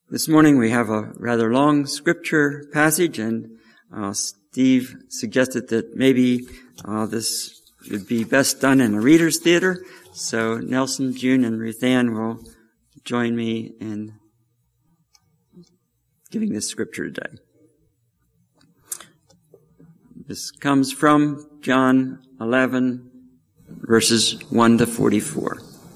This morning we have a rather long scripture passage, and Steve suggested that maybe this would be best done in a reader's theater. So Nelson, June, and Ruth Ann will join me in giving this scripture today. This comes from John 11, verses 1 to 44.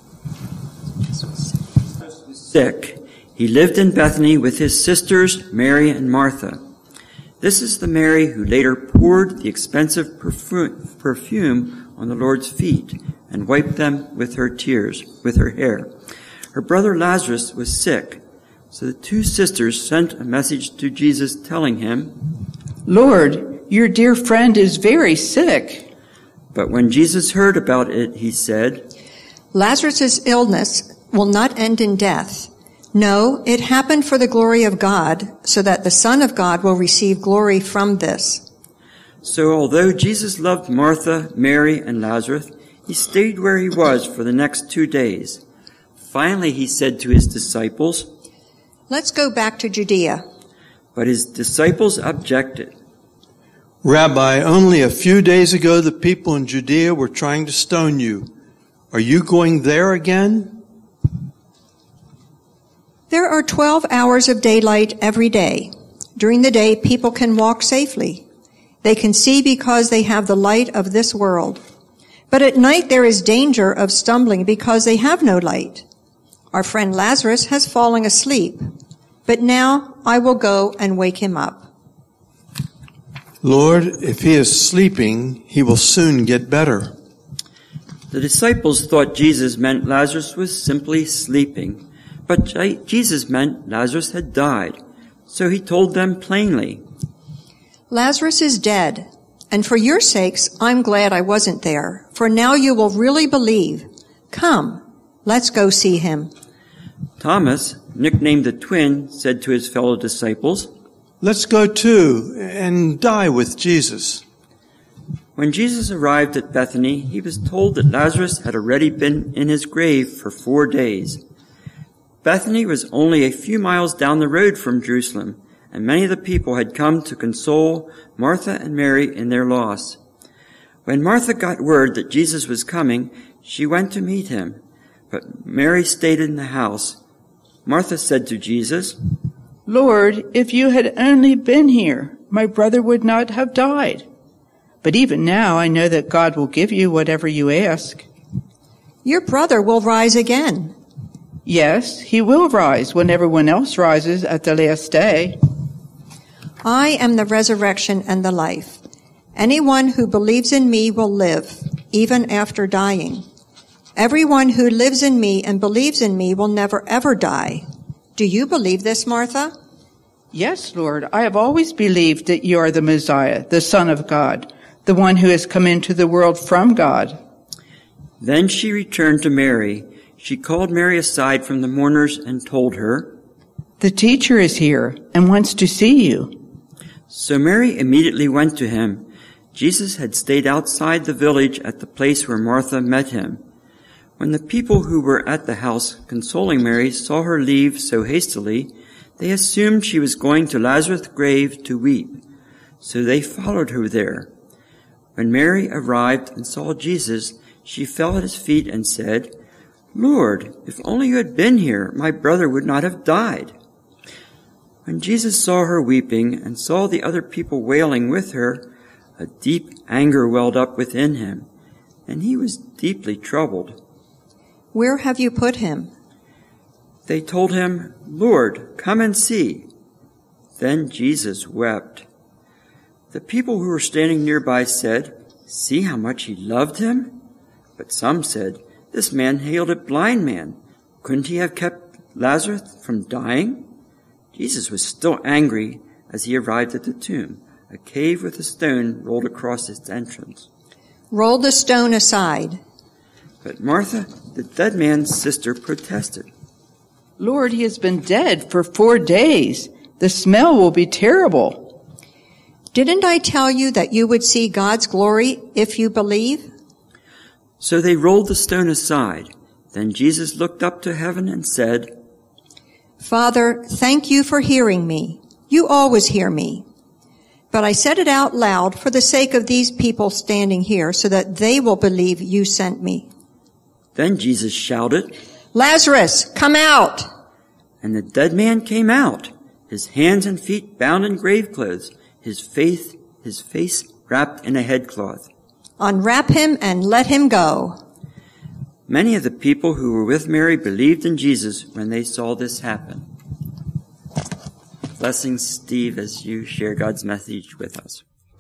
Sick. He lived in Bethany with his sisters, Mary and Martha. This is the Mary who later poured the expensive perfume on the Lord's feet and wiped them with her tears, with her hair. Her brother Lazarus was sick, so the two sisters sent a message to Jesus telling him, "Lord, your dear friend is very sick." But when Jesus heard about it, he said, "Lazarus' illness will not end in death. No, it happened for the glory of God, so that the Son of God will receive glory from this." So although Jesus loved Martha, Mary, and Lazarus, he stayed where he was for the next 2 days. Finally, he said to his disciples, "Let's go back to Judea." But his disciples objected. "Rabbi, only a few days ago the people in Judea were trying to stone you. Are you going there again?" There are 12 hours of daylight every day. During the day, people can walk safely. They can see because they have the light of this world. But at night there is danger of stumbling because they have no light. Our friend Lazarus has fallen asleep, but now I will go and wake him up." "Lord, if he is sleeping, he will soon get better." The disciples thought Jesus meant Lazarus was simply sleeping, but Jesus meant Lazarus had died. So he told them plainly, "Lazarus is dead, and for your sakes I'm glad I wasn't there, for now you will really believe. Come, let's go see him." Thomas, nicknamed the twin, said to his fellow disciples, "Let's go too and die with Jesus." When Jesus arrived at Bethany, he was told that Lazarus had already been in his grave for 4 days. Bethany was only a few miles down the road from Jerusalem, and many of the people had come to console Martha and Mary in their loss. When Martha got word that Jesus was coming, she went to meet him, but Mary stayed in the house. Martha said to Jesus, "Lord, if you had only been here, my brother would not have died. But even now I know that God will give you whatever you ask." "Your brother will rise again." "Yes, he will rise when everyone else rises at the last day." "I am the resurrection and the life. Anyone who believes in me will live, even after dying. Everyone who lives in me and believes in me will never ever die. Do you believe this, Martha?" "Yes, Lord, I have always believed that you are the Messiah, the Son of God, the one who has come into the world from God." Then she returned to Mary. She called Mary aside from the mourners and told her, "The teacher is here and wants to see you." So Mary immediately went to him. Jesus had stayed outside the village at the place where Martha met him. When the people who were at the house consoling Mary saw her leave so hastily, they assumed she was going to Lazarus' grave to weep. So they followed her there. When Mary arrived and saw Jesus, she fell at his feet and said, "Lord, if only you had been here, my brother would not have died." When Jesus saw her weeping and saw the other people wailing with her, a deep anger welled up within him, and he was deeply troubled. "Where have you put him?" They told him, "Lord, come and see." Then Jesus wept. The people who were standing nearby said, "See how much he loved him?" But some said, "This man healed a blind man. Couldn't he have kept Lazarus from dying?" Jesus was still angry as he arrived at the tomb. A cave with a stone rolled across its entrance. "Roll the stone aside." But Martha, the dead man's sister, protested. "Lord, he has been dead for 4 days. The smell will be terrible." "Didn't I tell you that you would see God's glory if you believe?" So they rolled the stone aside. Then Jesus looked up to heaven and said, Father, thank you for hearing me. You always hear me. But I said it out loud for the sake of these people standing here so that they will believe you sent me. Then Jesus shouted, Lazarus, come out! and the dead man came out, his hands and feet bound in grave clothes, his face wrapped in a headcloth. Unwrap him and let him go. Many of the people who were with Mary believed in Jesus when they saw this happen. Blessings, Steve, as you share God's message with us.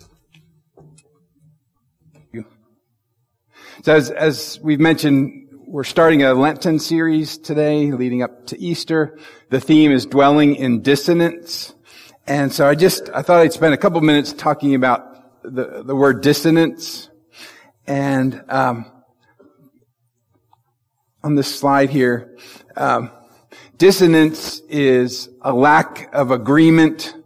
So as we've mentioned, we're starting a Lenten series today leading up to Easter. The theme is dwelling in dissonance. And so I thought I'd spend a couple minutes talking about the word dissonance. And on this slide here, dissonance is a lack of agreement.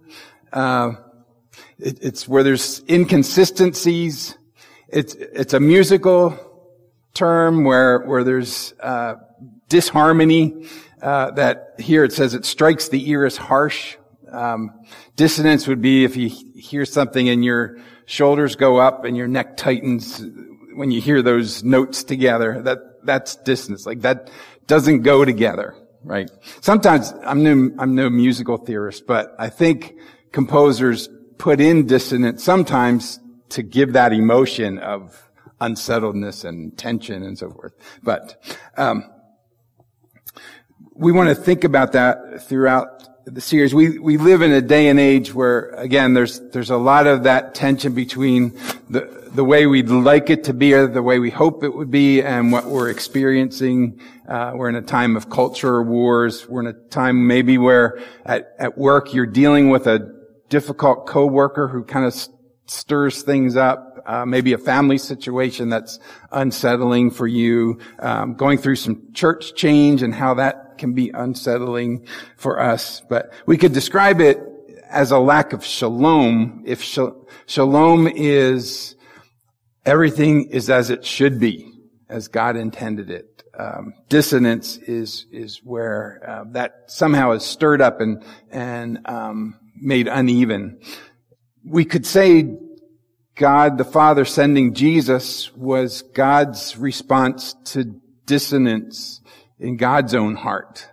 It's where there's inconsistencies. It's a musical term where there's disharmony. That here it says it strikes the ear as harsh. Dissonance would be if you hear something and your shoulders go up and your neck tightens when you hear those notes together. That's dissonance. Like that doesn't go together, right? Sometimes I'm no musical theorist, but I think composers put in dissonance sometimes to give that emotion of unsettledness and tension and so forth. But we want to think about that throughout the series. We live in a day and age where, again, there's a lot of that tension between the way we'd like it to be or the way we hope it would be and what we're experiencing. We're in a time of culture wars. We're in a time maybe where at work you're dealing with a difficult coworker who kind of stirs things up. Maybe a family situation that's unsettling for you. Going through some church change and how that can be unsettling for us. But we could describe it as a lack of shalom. If shalom is everything is as it should be, as God intended it. Dissonance is where that somehow is stirred up and made uneven. We could say God the Father sending Jesus was God's response to dissonance in God's own heart.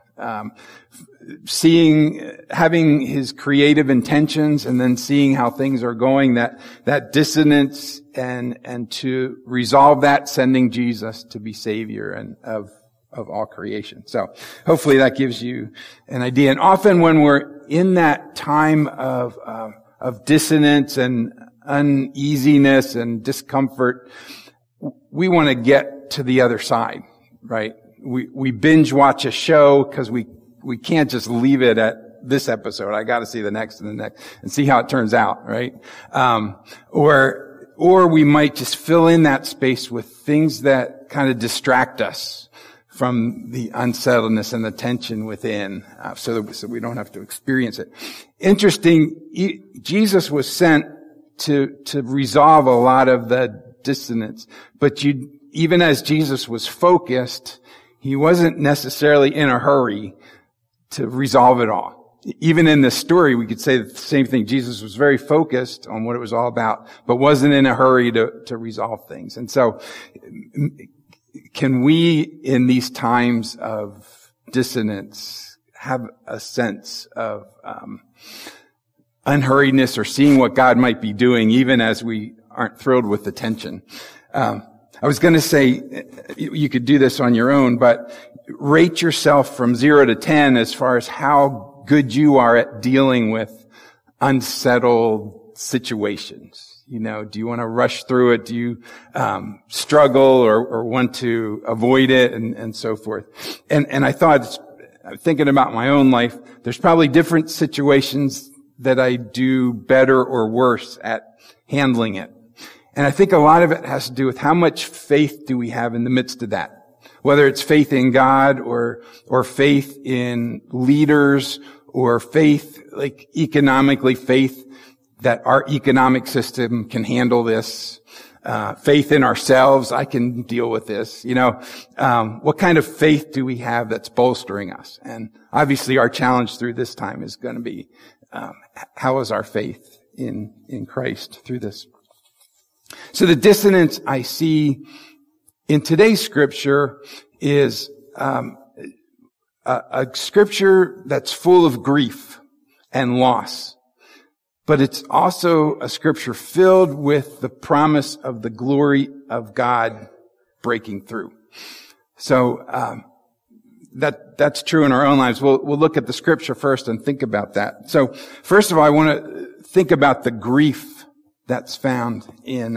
Having his creative intentions and then seeing how things are going, that dissonance and to resolve that, sending Jesus to be Savior and of all creation. So hopefully that gives you an idea. And often when we're in that time of dissonance and uneasiness and discomfort, we want to get to the other side, right? We binge watch a show because we can't just leave it at this episode. I got to see the next and the next and see how it turns out, right? Or we might just fill in that space with things that kind of distract us from the unsettledness and the tension within, so we don't have to experience it. Interesting, Jesus was sent to resolve a lot of the dissonance. But even as Jesus was focused, he wasn't necessarily in a hurry to resolve it all. Even in this story, we could say the same thing. Jesus was very focused on what it was all about, but wasn't in a hurry to resolve things. And so, can we, in these times of dissonance, have a sense of unhurriedness or seeing what God might be doing, even as we aren't thrilled with the tension? I was going to say you could do this on your own, but rate yourself from 0 to 10 as far as how good you are at dealing with unsettled situations. You know, do you want to rush through it? Do you struggle or want to avoid it and so forth? And I thought, thinking about my own life, there's probably different situations that I do better or worse at handling it. And I think a lot of it has to do with how much faith do we have in the midst of that. Whether it's faith in God or faith in leaders or faith, like economically, faith that our economic system can handle this. faith in ourselves. I can deal with this. What kind of faith do we have that's bolstering us? And obviously our challenge through this time is going to be, how is our faith in Christ through this? So the dissonance I see in today's scripture is, a scripture that's full of grief and loss. But it's also a scripture filled with the promise of the glory of God breaking through. So, that's true in our own lives. We'll look at the scripture first and think about that. So, first of all, I want to think about the grief that's found in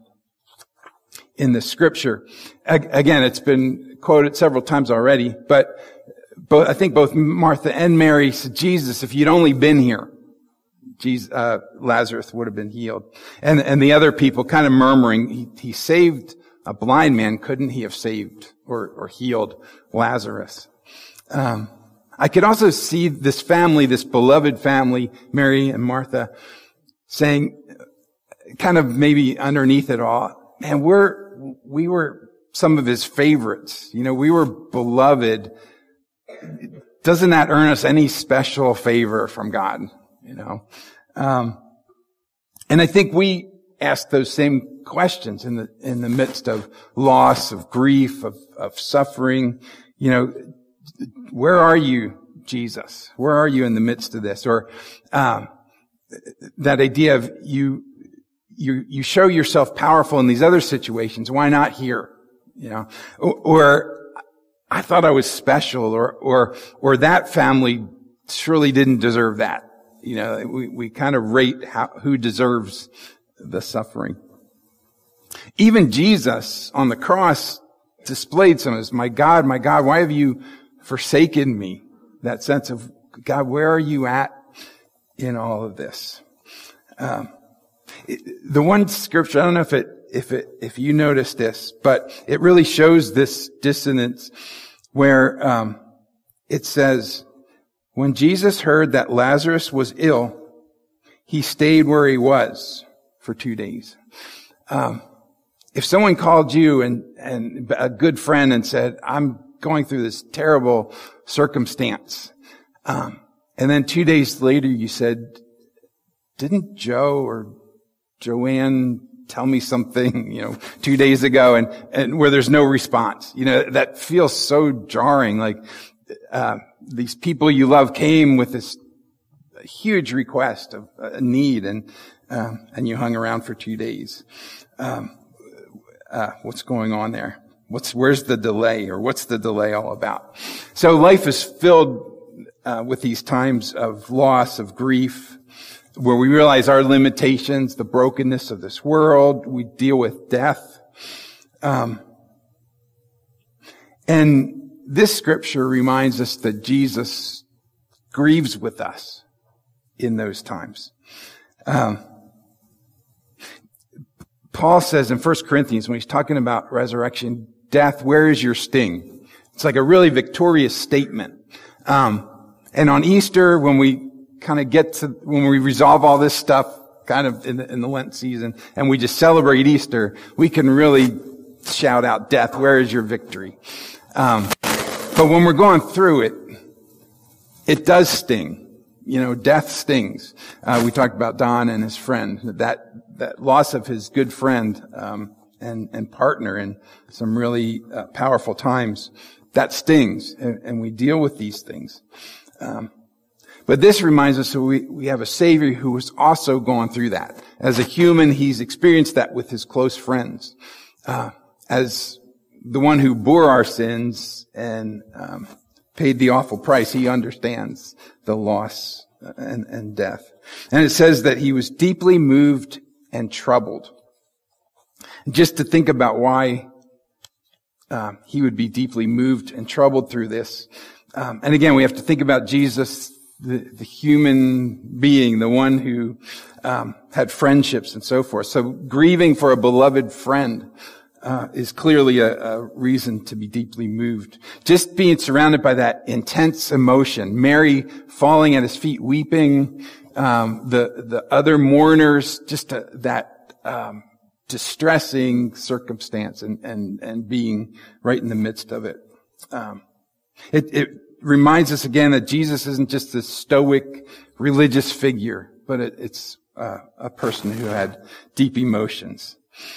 the scripture. Again, it's been quoted several times already, but I think both Martha and Mary said, Jesus, if you'd only been here, Lazarus would have been healed. And the other people kind of murmuring, he saved a blind man. Couldn't he have saved or healed Lazarus? I could also see this family, this beloved family, Mary and Martha, saying, kind of maybe underneath it all, man, we were some of his favorites. We were beloved. Doesn't that earn us any special favor from God? And I think we ask those same questions in the midst of loss, of grief, of suffering. Where are you, Jesus? Where are you in the midst of this? Or, that idea of you show yourself powerful in these other situations. Why not here? Or I thought I was special, or that family surely didn't deserve that. We kind of rate who deserves the suffering. Even Jesus on the cross displayed some of this. My God, why have you forsaken me? That sense of, God, where are you at in all of this? The one scripture, I don't know if you notice this, but it really shows this dissonance where, it says, when Jesus heard that Lazarus was ill, he stayed where he was for 2 days. If someone called you and a good friend and said, I'm going through this terrible circumstance, and then 2 days later you said, didn't Joe or Joanne tell me something, 2 days ago, and where there's no response, that feels so jarring. Like, these people you love came with this huge request of a need, and you hung around for 2 days. What's going on there? Where's the delay, or what's the delay all about? So life is filled with these times of loss, of grief, where we realize our limitations, the brokenness of this world. We deal with death. And this scripture reminds us that Jesus grieves with us in those times. Paul says in 1 Corinthians, when he's talking about resurrection, death, where is your sting? It's like a really victorious statement. And on Easter, when we kind of when we resolve all this stuff kind of in the Lent season, and we just celebrate Easter, we can really shout out, death, where is your victory? But when we're going through it, it does sting. Death stings. We talked about Don and his friend, that loss of his good friend, and partner in some really powerful times. That stings, and we deal with these things. But this reminds us that we have a Savior who was also going through that. As a human, he's experienced that with his close friends. As the one who bore our sins and paid the awful price, he understands the loss and death. And it says that he was deeply moved and troubled. Just to think about why he would be deeply moved and troubled through this. And again, we have to think about Jesus, the human being, the one who had friendships and so forth. So grieving for a beloved friend is clearly a reason to be deeply moved. Just being surrounded by that intense emotion, Mary falling at his feet weeping, the other mourners, just that distressing circumstance and being right in the midst of it. It reminds us again that Jesus isn't just a stoic religious figure, but it's a person who had deep emotions.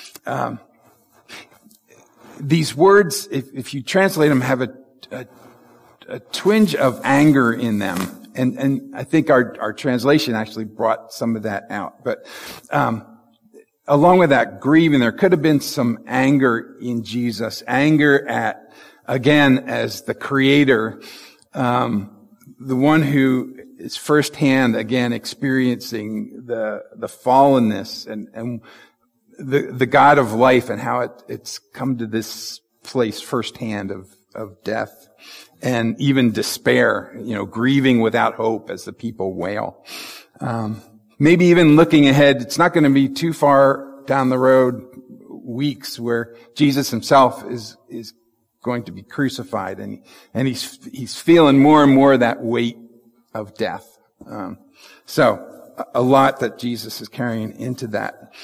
These words, if you translate them, have a twinge of anger in them. And I think our translation actually brought some of that out. But along with that grieving, there could have been some anger in Jesus. Anger at, again, as the Creator, the one who is firsthand, again, experiencing the fallenness and the God of life and how it's come to this place firsthand of death. And even despair, grieving without hope as the people wail. Maybe even looking ahead, it's not going to be too far down the road, weeks where Jesus himself is going to be crucified, and he's feeling more and more that weight of death. So a lot that Jesus is carrying into that.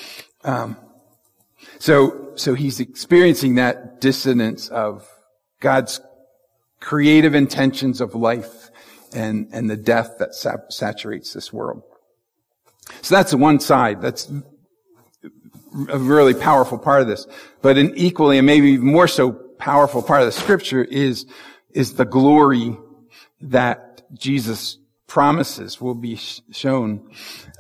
So he's experiencing that dissonance of God's creative intentions of life and the death that saturates this world. So that's the one side. That's a really powerful part of this. But an equally and maybe even more so powerful part of the scripture is the glory that Jesus promises will be shown.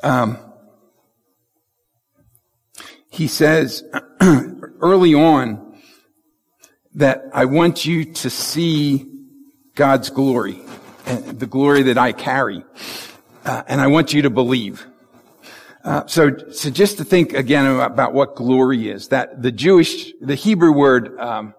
He says early on that I want you to see God's glory, and the glory that I carry, and I want you to believe. So just to think again about what glory is, that the Hebrew word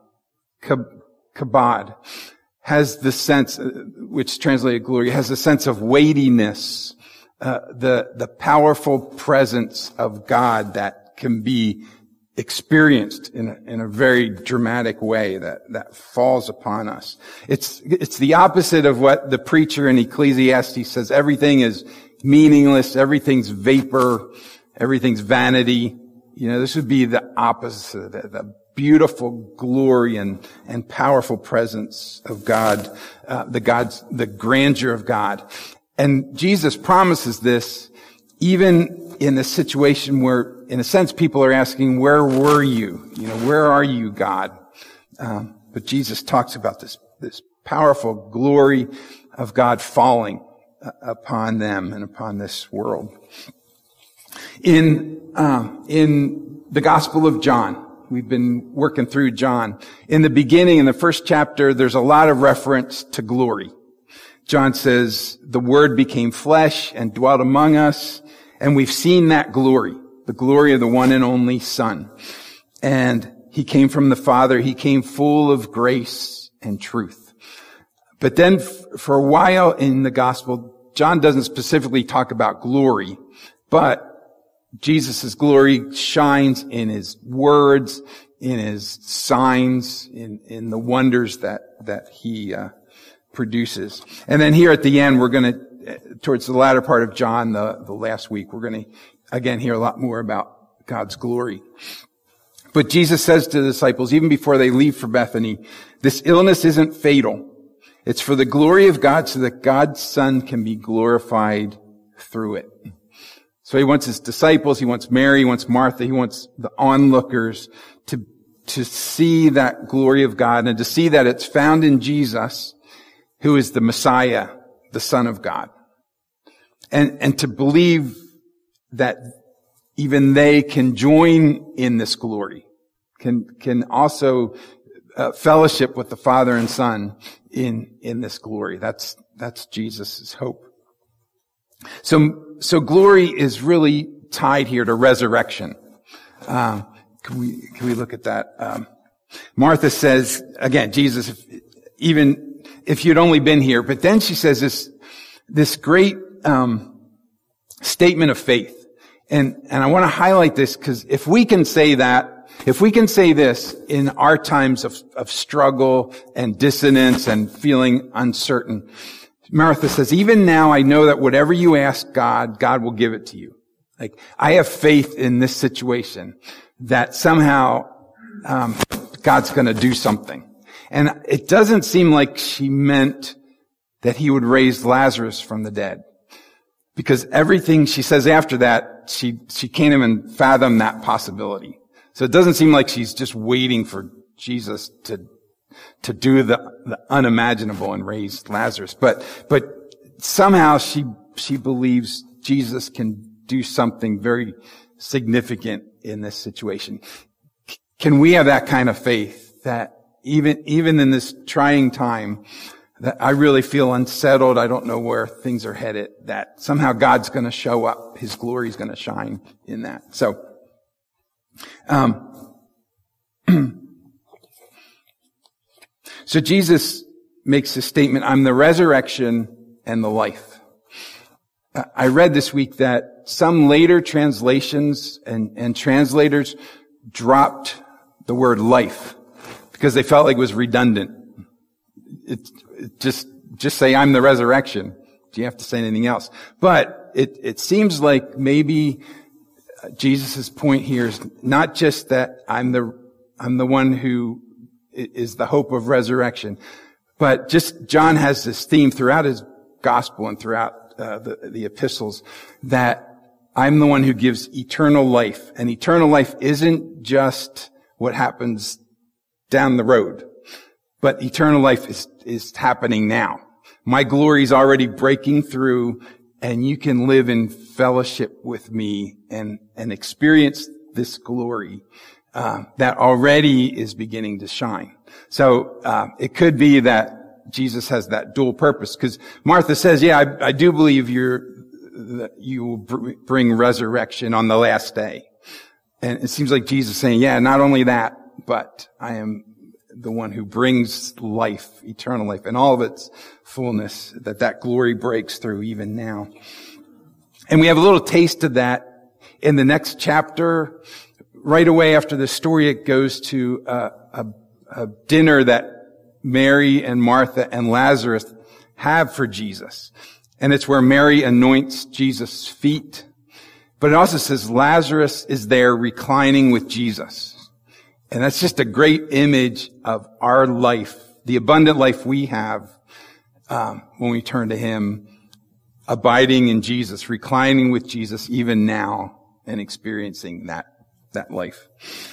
kabod has the sense, which translated glory, has a sense of weightiness, the powerful presence of God that can be experienced in a very dramatic way that falls upon us. It's the opposite of what the preacher in Ecclesiastes says. Everything is meaningless, everything's vapor, everything's vanity. This would be the opposite, the beautiful glory and powerful presence of God, the grandeur of God. And Jesus promises this even in the situation where, in a sense, people are asking, where were you? Where are you, God? But Jesus talks about this powerful glory of God falling upon them and upon this world. In the Gospel of John, we've been working through John. In the beginning, in the first chapter, there's a lot of reference to glory. John says, the Word became flesh and dwelt among us, and we've seen that glory, the glory of the one and only Son. And he came from the Father. He came full of grace and truth. But then for a while in the gospel, John doesn't specifically talk about glory, but Jesus' glory shines in his words, in his signs, in the wonders that he produces. And then here at the end, we're going to, towards the latter part of John, the last week, we're going to again hear a lot more about God's glory. But Jesus says to the disciples, even before they leave for Bethany, this illness isn't fatal. It's for the glory of God so that God's Son can be glorified through it. So he wants his disciples, he wants Mary, he wants Martha, he wants the onlookers to see that glory of God and to see that it's found in Jesus, who is the Messiah, the Son of God. And to believe that even they can join in this glory, can also fellowship with the Father and Son in this glory. That's Jesus' hope. So glory is really tied here to resurrection. Can we look at that? Martha says, again, Jesus, even if you'd only been here, but then she says this great statement of faith. And I want to highlight this because if we can say this in our times of struggle and dissonance and feeling uncertain, Martha says, even now I know that whatever you ask God, God will give it to you. Like, I have faith in this situation that somehow God's going to do something. And it doesn't seem like she meant that he would raise Lazarus from the dead. Because everything she says after that, she can't even fathom that possibility. So it doesn't seem like she's just waiting for Jesus to do the unimaginable and raise Lazarus. But somehow she believes Jesus can do something very significant in this situation. Can we have that kind of faith that even in this trying time, that I really feel unsettled, I don't know where things are headed, that somehow God's going to show up, his glory is going to shine in that. So, so Jesus makes this statement, I'm the resurrection and the life. I read this week that some later translations and translators dropped the word life because they felt like it was redundant. Just say I'm the resurrection. Do you have to say anything else? But it seems like maybe Jesus' point here is not just that I'm the one who is the hope of resurrection, but just John has this theme throughout his gospel and throughout the epistles that I'm the one who gives eternal life. And eternal life isn't just what happens down the road, but eternal life is happening now. My glory is already breaking through, and you can live in fellowship with me and experience this glory that already is beginning to shine. So it could be that Jesus has that dual purpose, because Martha says, yeah, I do believe you will bring resurrection on the last day. And it seems like Jesus saying, yeah, not only that, but I am the one who brings life, eternal life, and all of its fullness, that glory breaks through even now. And we have a little taste of that in the next chapter. Right away after the story, it goes to a dinner that Mary and Martha and Lazarus have for Jesus. And it's where Mary anoints Jesus' feet. But it also says Lazarus is there reclining with Jesus. And that's just a great image of our life, the abundant life we have when we turn to him, abiding in Jesus, reclining with Jesus even now, and experiencing that life.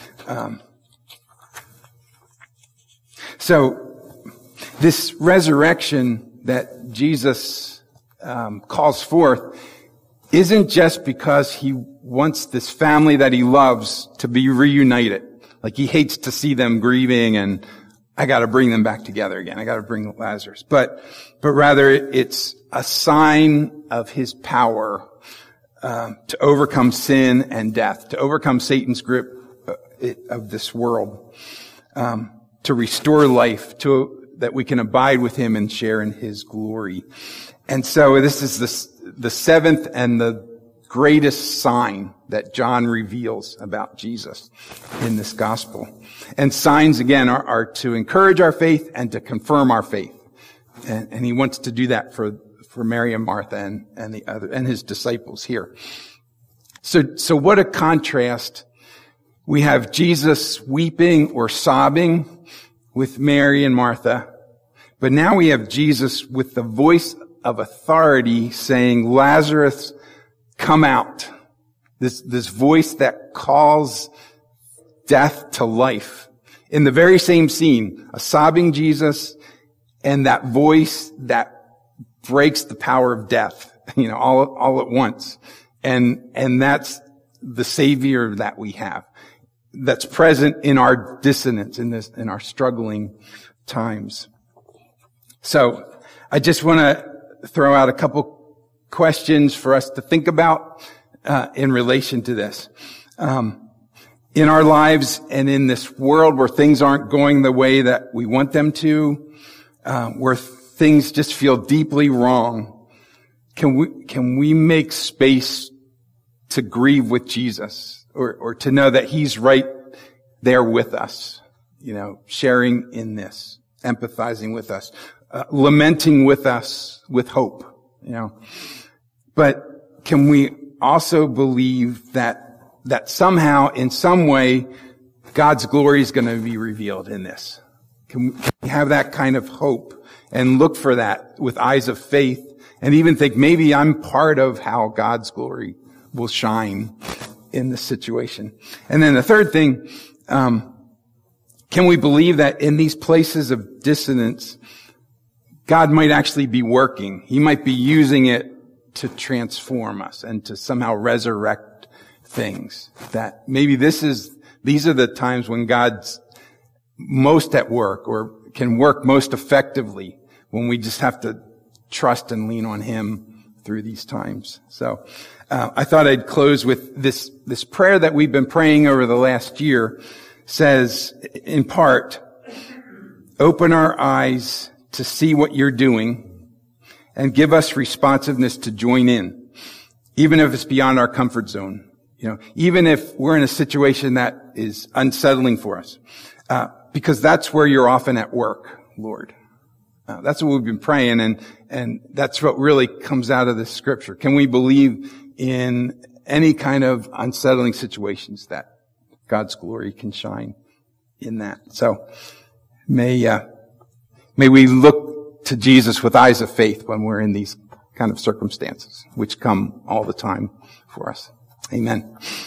So this resurrection that Jesus calls forth isn't just because he wants this family that he loves to be reunited. Like he hates to see them grieving and I got to bring them back together again. I got to bring Lazarus. But rather it's a sign of his power to overcome sin and death, to overcome Satan's grip of this world, to restore life, that we can abide with him and share in his glory. And so this is the seventh and the greatest sign that John reveals about Jesus in this gospel. And signs, again, are to encourage our faith and to confirm our faith. And he wants to do that for Mary and Martha and the other, and his disciples here. So what a contrast. We have Jesus weeping or sobbing with Mary and Martha. But now we have Jesus with the voice of authority saying, Lazarus, come out. This voice that calls death to life. In the very same scene, a sobbing Jesus and that voice that breaks the power of death, all at once. And that's the Savior that we have. That's present in our dissonance, in our struggling times. So I just want to throw out a couple questions for us to think about in relation to this. In our lives and in this world where things aren't going the way that we want them to, where things just feel deeply wrong, can we make space to grieve with Jesus or to know that he's right there with us, sharing in this, empathizing with us, lamenting with us with hope, But can we also believe that that somehow, in some way, God's glory is going to be revealed in this? Can we have that kind of hope and look for that with eyes of faith and even think maybe I'm part of how God's glory will shine in this situation? And then the third thing, can we believe that in these places of dissonance, God might actually be working? He might be using it to transform us and to somehow resurrect things. That maybe these are the times when God's most at work or can work most effectively, when we just have to trust and lean on Him through these times. So I thought I'd close with this prayer that we've been praying over the last year. Says, in part, open our eyes to see what you're doing and give us responsiveness to join in, even if it's beyond our comfort zone. Even if we're in a situation that is unsettling for us, because that's where you're often at work, Lord. That's what we've been praying, and that's what really comes out of this scripture. Can we believe in any kind of unsettling situations that God's glory can shine in that? So may we look to Jesus with eyes of faith when we're in these kind of circumstances, which come all the time for us. Amen.